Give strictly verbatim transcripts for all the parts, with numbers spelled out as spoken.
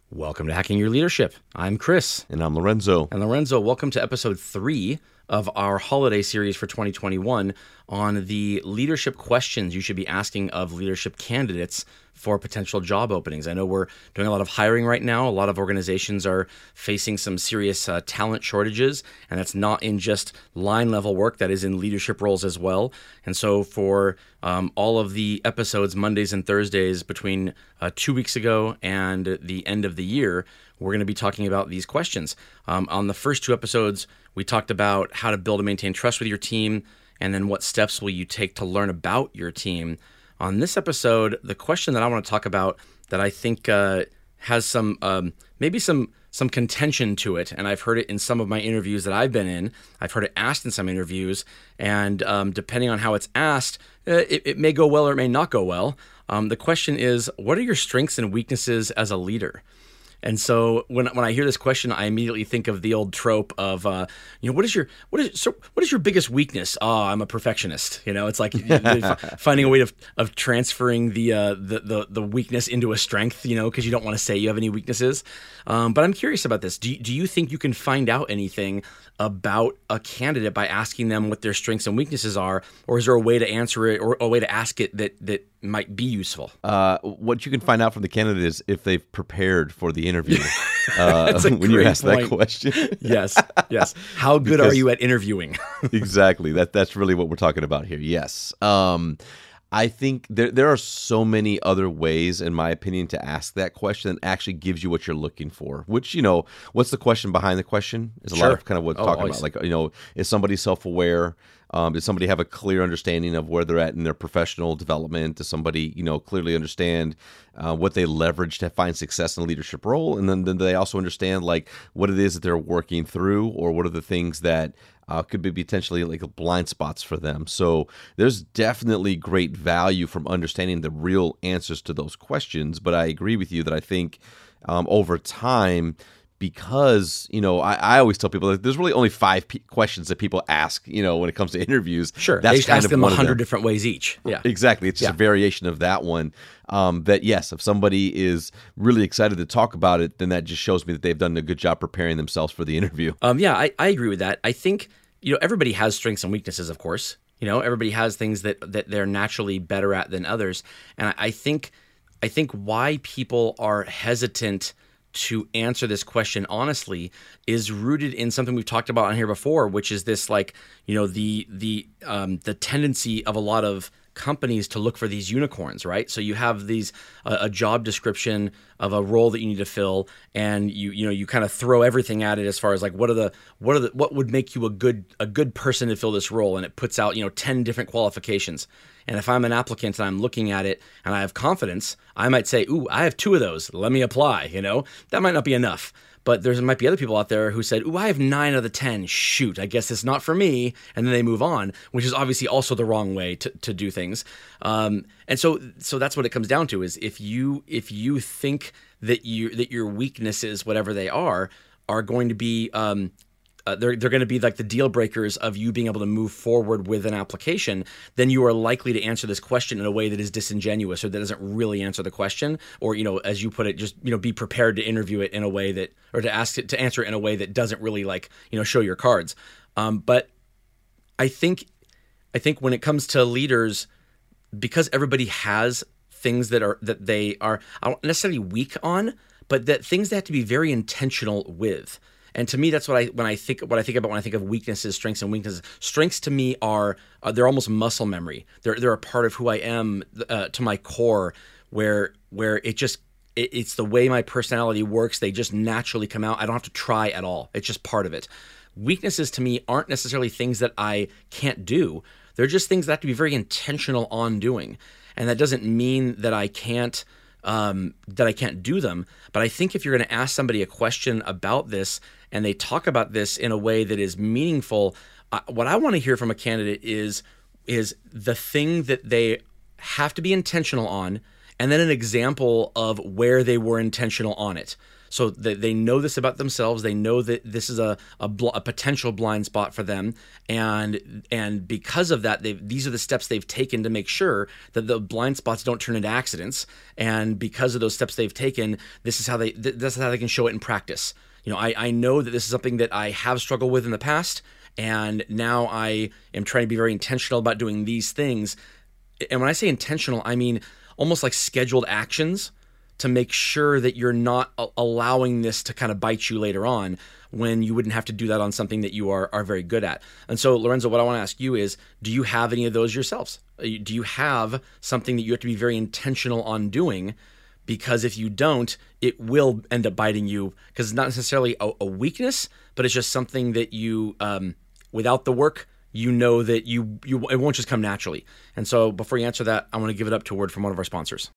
Welcome to Hacking Your Leadership. I'm Chris. And I'm Lorenzo. And Lorenzo, welcome to episode three of our holiday series for twenty twenty-one on the leadership questions you should be asking of leadership candidates for potential job openings. I know we're doing a lot of hiring right now. A lot of organizations are facing some serious uh, talent shortages, and that's not in just line level work, that is in leadership roles as well. And so for um, all of the episodes, Mondays and Thursdays between uh, two weeks ago and the end of the year, we're going to be talking about these questions. Um, on the first two episodes, we talked about how to build and maintain trust with your team, and then what steps will you take to learn about your team. On this episode, the question that I want to talk about that I think uh, has some um, maybe some some contention to it, and I've heard it in some of my interviews that I've been in. I've heard it asked in some interviews, and um, depending on how it's asked, uh, it, it may go well or it may not go well. Um, the question is, what are your strengths and weaknesses as a leader? And so when when I hear this question, I immediately think of the old trope of, uh, you know, what is your what is so what is your biggest weakness? Oh, I'm a perfectionist. You know, it's like finding a way of of transferring the uh, the, the the weakness into a strength. You know, because you don't want to say you have any weaknesses. Um, but I'm curious about this. Do you, do you think you can find out anything about a candidate by asking them what their strengths and weaknesses are, or is there a way to answer it or a way to ask it that that might be useful? Uh, what you can find out from the candidate is if they've prepared for the interview. Uh, when great you ask point. that question. Yes, yes. How good Because- are you at interviewing? Exactly. That that's really what we're talking about here. Yes. Um, I think there there are so many other ways, in my opinion, to ask that question that actually gives you what you're looking for. Which, you know, what's the question behind the question? Is a Sure. lot of kind of what we're Oh, talking always. about. Like, you know, is somebody self-aware? Um, does somebody have a clear understanding of where they're at in their professional development? Does somebody, you know, clearly understand uh, what they leverage to find success in a leadership role? And then, then they also understand like what it is that they're working through, or what are the things that uh, could be potentially like blind spots for them. So there's definitely great value from understanding the real answers to those questions. But I agree with you that I think um, over time, because, you know, I, I always tell people that there's really only five p- questions that people ask, you know, when it comes to interviews. Sure. That's they just kind ask of them a one of hundred different ways each. Yeah. Exactly. It's just Yeah. a variation of that one. Um, that, yes, if somebody is really excited to talk about it, then that just shows me that they've done a good job preparing themselves for the interview. Um, yeah, I, I agree with that. I think, you know, everybody has strengths and weaknesses, of course. You know, everybody has things that, that they're naturally better at than others. And I, I think I think why people are hesitant to answer this question honestly is rooted in something we've talked about on here before, which is this, like, you know, the the um, the tendency of a lot of companies to look for these unicorns, right? So you have these uh, a job description of a role that you need to fill, and you you know you kind of throw everything at it as far as like what are the what are the what would make you a good a good person to fill this role, and it puts out, you know, ten different qualifications. And if I'm an applicant and I'm looking at it and I have confidence, I might say, ooh, I have two of those. Let me apply, you know? That might not be enough. But there might be other people out there who said, ooh, I have nine of the ten. Shoot, I guess it's not for me. And then they move on, which is obviously also the wrong way to, to do things. Um, and so so that's what it comes down to, is if you if you think that you that your weaknesses, whatever they are, are going to be um, Uh, they're they're going to be like the deal breakers of you being able to move forward with an application, then you are likely to answer this question in a way that is disingenuous or that doesn't really answer the question, or, you know, as you put it, just, you know, be prepared to interview it in a way that, or to ask it to answer it in a way that doesn't really, like, you know, show your cards. Um, but I think I think when it comes to leaders, because everybody has things that are that they are I don't necessarily weak on, but that things they have to be very intentional with. And to me, that's what I when I think what I think about when I think of weaknesses, strengths, and weaknesses. Strengths to me are uh, they're almost muscle memory. They're they're a part of who I am uh, to my core, where where it just it, it's the way my personality works. They just naturally come out. I don't have to try at all. It's just part of it. Weaknesses to me aren't necessarily things that I can't do. They're just things that I have to be very intentional on doing, and that doesn't mean that I can't. Um, that I can't do them. But I think if you're going to ask somebody a question about this and they talk about this in a way that is meaningful, uh, what I want to hear from a candidate is is the thing that they have to be intentional on, and then an example of where they were intentional on it. So they, they know this about themselves. They know that this is a a, bl- a potential blind spot for them, and and because of that, they these are the steps they've taken to make sure that the blind spots don't turn into accidents. And because of those steps they've taken, this is how they th- this is how they can show it in practice. You know, I I know that this is something that I have struggled with in the past, and now I am trying to be very intentional about doing these things. And when I say intentional, I mean almost like scheduled actions to make sure that you're not a- allowing this to kind of bite you later on when you wouldn't have to do that on something that you are are very good at. And so, Lorenzo, what I want to ask you is, do you have any of those yourselves? Do you have something that you have to be very intentional on doing? Because if you don't, it will end up biting you, because it's not necessarily a, a weakness, but it's just something that you, um, without the work, you know that you you it won't just come naturally. And so before you answer that, I want to give it up to a word from one of our sponsors.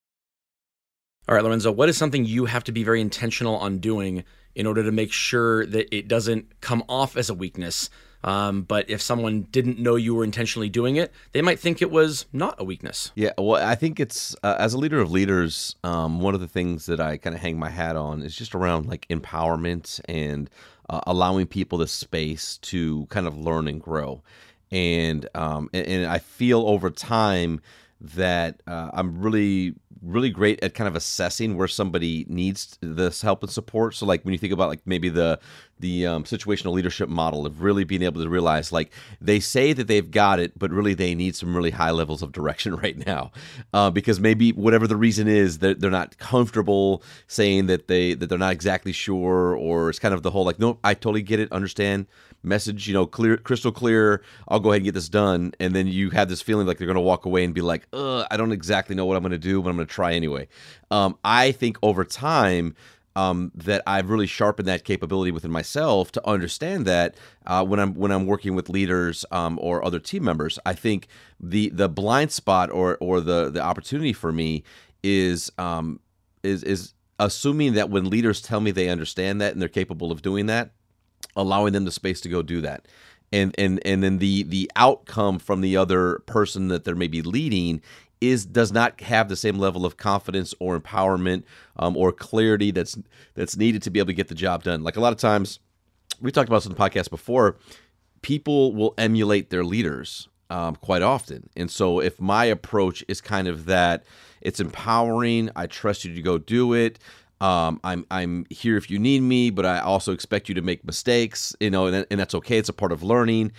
All right, Lorenzo, what is something you have to be very intentional on doing in order to make sure that it doesn't come off as a weakness? Um, but if someone didn't know you were intentionally doing it, they might think it was not a weakness. Yeah, well, I think it's, uh, as a leader of leaders, um, one of the things that I kind of hang my hat on is just around like empowerment and uh, allowing people the space to kind of learn and grow. And, um, and, and I feel over time that uh, I'm really, really great at kind of assessing where somebody needs this help and support. So like when you think about like maybe the the um, situational leadership model of really being able to realize like they say that they've got it, but really they need some really high levels of direction right now, uh, because maybe whatever the reason is that they're not comfortable saying that they that they're not exactly sure, or it's kind of the whole like, no, I totally get it, understand, message, you know, clear, crystal clear, I'll go ahead and get this done. And then you have this feeling like they're going to walk away and be like, Ugh, I don't exactly know what I'm going to do, but I'm going to try anyway. Um, I think over time um, that I've really sharpened that capability within myself to understand that uh, when I'm when I'm working with leaders um, or other team members, I think the the blind spot or or the the opportunity for me is um, is is assuming that when leaders tell me they understand that and they're capable of doing that, allowing them the space to go do that. And and and then the the outcome from the other person that they're maybe leading is does not have the same level of confidence or empowerment um, or clarity that's that's needed to be able to get the job done. Like a lot of times, we talked about this in the podcast before, people will emulate their leaders um, quite often. And so if my approach is kind of that, it's empowering, I trust you to go do it, Um, I'm I'm here if you need me, but I also expect you to make mistakes, you know, and, and that's okay. It's a part of learning.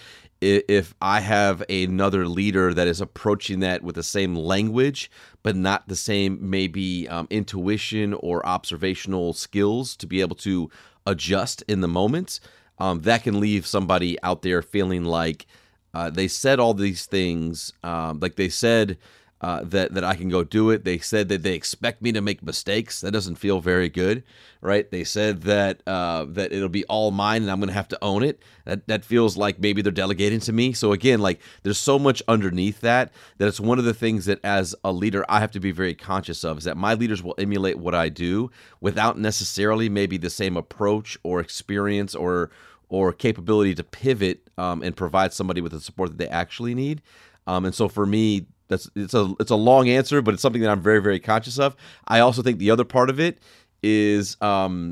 If I have another leader that is approaching that with the same language, but not the same maybe um, intuition or observational skills to be able to adjust in the moment, um, that can leave somebody out there feeling like uh, they said all these things, um, like they said, Uh, that that I can go do it. They said that they expect me to make mistakes. That doesn't feel very good, right? They said that uh, that it'll be all mine and I'm going to have to own it. That that feels like maybe they're delegating to me. So again, like there's so much underneath that that it's one of the things that as a leader I have to be very conscious of, is that my leaders will emulate what I do without necessarily maybe the same approach or experience or or capability to pivot um, and provide somebody with the support that they actually need. Um, and so for me, That's it's a it's a long answer, but it's something that I'm very, very conscious of. I also think the other part of it is um,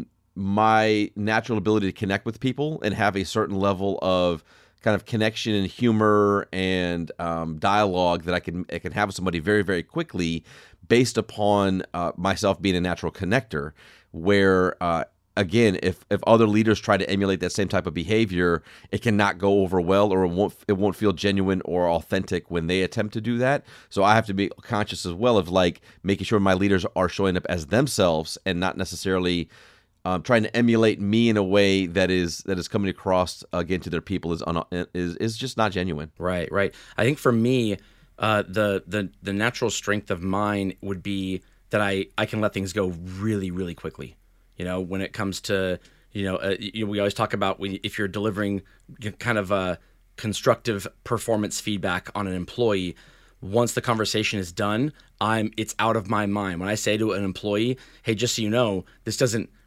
my natural ability to connect with people and have a certain level of kind of connection and humor and um, dialogue that I can I can have with somebody very, very quickly, based upon uh, myself being a natural connector. Where uh, again, if if other leaders try to emulate that same type of behavior, it cannot go over well, or it won't it won't feel genuine or authentic when they attempt to do that. So I have to be conscious as well of like making sure my leaders are showing up as themselves and not necessarily um, trying to emulate me in a way that is that is coming across again to their people is un, is is just not genuine. Right, right. I think for me, uh, the the the natural strength of mine would be that I I can let things go really, really quickly. You know, when it comes to, you know, uh, you know, we always talk about when, if you're delivering kind of a constructive performance feedback on an employee, once the conversation is done, I'm it's out of my mind. When I say to an employee, hey, just so you know, this doesn't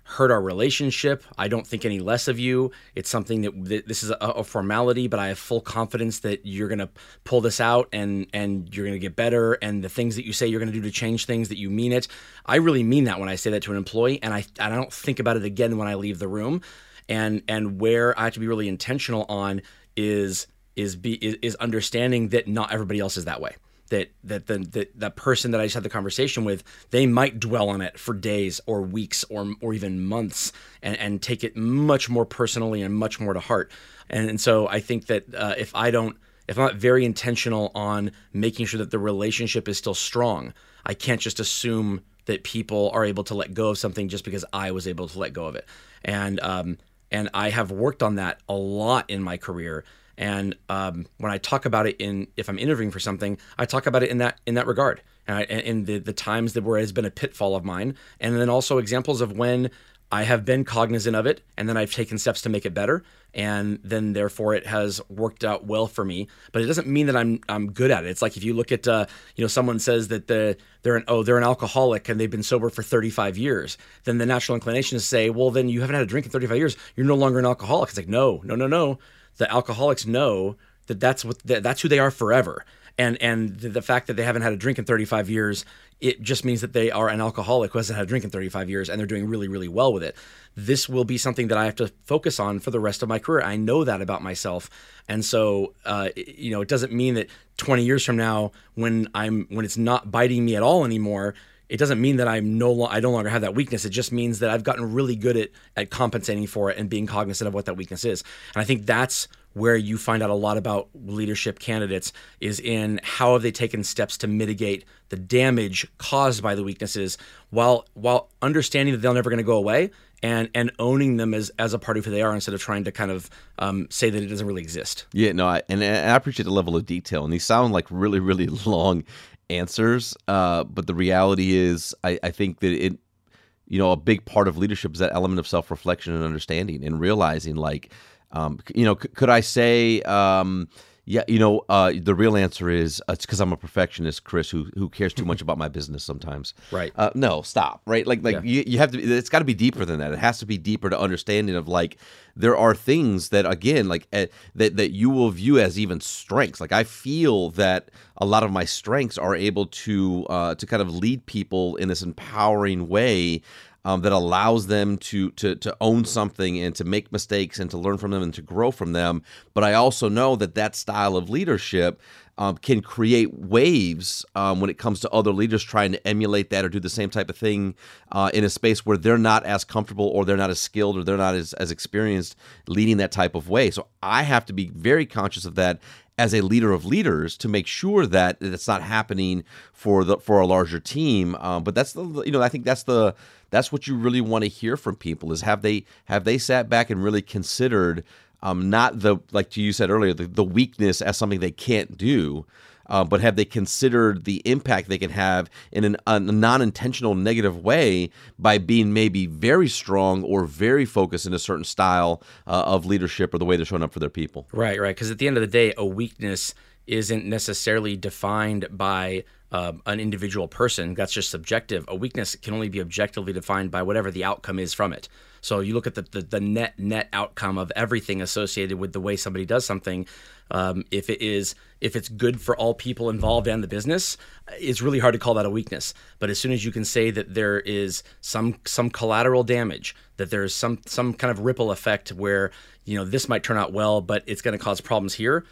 hurt our relationship. I don't think any less of you. It's something that, that this is a, a formality, but I have full confidence that you're going to pull this out and and you're going to get better. And the things that you say you're going to do to change things, that you mean it. I really mean that when I say that to an employee, and I and I don't think about it again when I leave the room. And and where I have to be really intentional on is is be is, is understanding that not everybody else is that way. That that the that that person that I just had the conversation with, they might dwell on it for days or weeks or or even months, and, and take it much more personally and much more to heart. And, and so I think that uh, if I don't, if I'm not very intentional on making sure that the relationship is still strong, I can't just assume that people are able to let go of something just because I was able to let go of it. And um and I have worked on that a lot in my career. And um, when I talk about it in, if I'm interviewing for something, I talk about it in that in that regard, and I, in the the times that where it has been a pitfall of mine, and then also examples of when I have been cognizant of it, and then I've taken steps to make it better, and then therefore it has worked out well for me. But it doesn't mean that I'm I'm good at it. It's like if you look at uh, you know, someone says that the they're an oh they're an alcoholic and they've been sober for thirty-five years, then the natural inclination is to say, well, then you haven't had a drink in thirty-five years, you're no longer an alcoholic. It's like no no no no. The alcoholics know that that's what that's who they are forever, and and the, the fact that they haven't had a drink in thirty-five years, it just means that they are an alcoholic who hasn't had a drink in thirty-five years, and they're doing really really well with it. This will be something that I have to focus on for the rest of my career. I know that about myself, and so uh, you know, it doesn't mean that twenty years from now, when I'm when it's not biting me at all anymore, it doesn't mean that I'm no lo- I no longer have that weakness. It just means that I've gotten really good at at compensating for it and being cognizant of what that weakness is. And I think that's where you find out a lot about leadership candidates, is in how have they taken steps to mitigate the damage caused by the weaknesses, while while understanding that they're never going to go away, and and owning them as as a part of who they are, instead of trying to kind of um, say that it doesn't really exist. Yeah, no, I, and, and I appreciate the level of detail, and these sound like really really long answers, uh, but the reality is, I, I think that it, you know, a big part of leadership is that element of self-reflection and understanding, and realizing, like, um, you know, c- could I say, um, yeah, you know, uh, the real answer is uh, it's because I'm a perfectionist, Chris, who who cares too much about my business sometimes. Right. Uh, no, stop. Right. Like, like Yeah. you, you have to. It's got to be deeper than that. It has to be deeper to understanding of, like, there are things that, again, like uh, that that you will view as even strengths. Like, I feel that a lot of my strengths are able to uh, to kind of lead people in this empowering way. Um, that allows them to to to own something and to make mistakes and to learn from them and to grow from them. But I also know that that style of leadership um, can create waves um, when it comes to other leaders trying to emulate that or do the same type of thing uh, in a space where they're not as comfortable, or they're not as skilled, or they're not as, as experienced leading that type of way. So I have to be very conscious of that as a leader of leaders, to make sure that it's not happening for the for a larger team. Um, but that's the you know I think that's the that's what you really want to hear from people, is have they have they sat back and really considered um, not the, like you said earlier, the, the weakness as something they can't do, uh, but have they considered the impact they can have in an, a non-intentional negative way by being maybe very strong or very focused in a certain style uh, of leadership or the way they're showing up for their people. Right, right. Because at the end of the day, a weakness isn't necessarily defined by um, an individual person. That's just subjective. A weakness can only be objectively defined by whatever the outcome is from it. So you look at the, the, the net net outcome of everything associated with the way somebody does something. Um, if it is if it's good for all people involved and the business, it's really hard to call that a weakness. But as soon as you can say that there is some some collateral damage, that there's some some kind of ripple effect where, you know, this might turn out well, but it's going to cause problems here,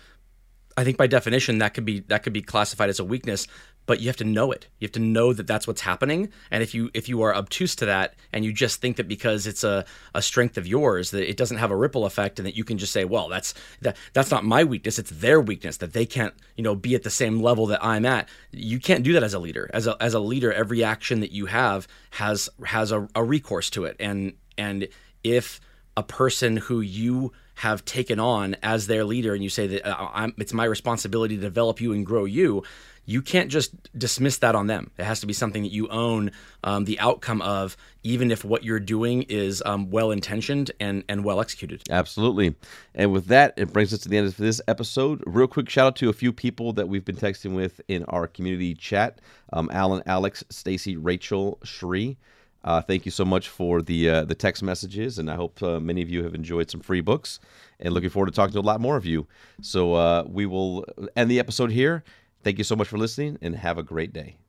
I think by definition that could be that could be classified as a weakness. But you have to know it. You have to know that that's what's happening. And if you if you are obtuse to that, and you just think that because it's a, a strength of yours that it doesn't have a ripple effect, and that you can just say, well, that's that that's not my weakness, it's their weakness, that they can't, you know, be at the same level that I'm at. You can't do that as a leader. As a as a leader, every action that you have has has a, a recourse to it. And and if a person who you have taken on as their leader, and you say that uh, I'm, it's my responsibility to develop you and grow you, you can't just dismiss that on them. It has to be something that you own um, the outcome of, even if what you're doing is um, well-intentioned and, and well-executed. Absolutely. And with that, it brings us to the end of this episode. Real quick shout out to a few people that we've been texting with in our community chat. Um, Alan, Alex, Stacy, Rachel, Shree, Uh, thank you so much for the uh, the text messages, and I hope uh, many of you have enjoyed some free books. And looking forward to talking to a lot more of you. So uh, we will end the episode here. Thank you so much for listening, and have a great day.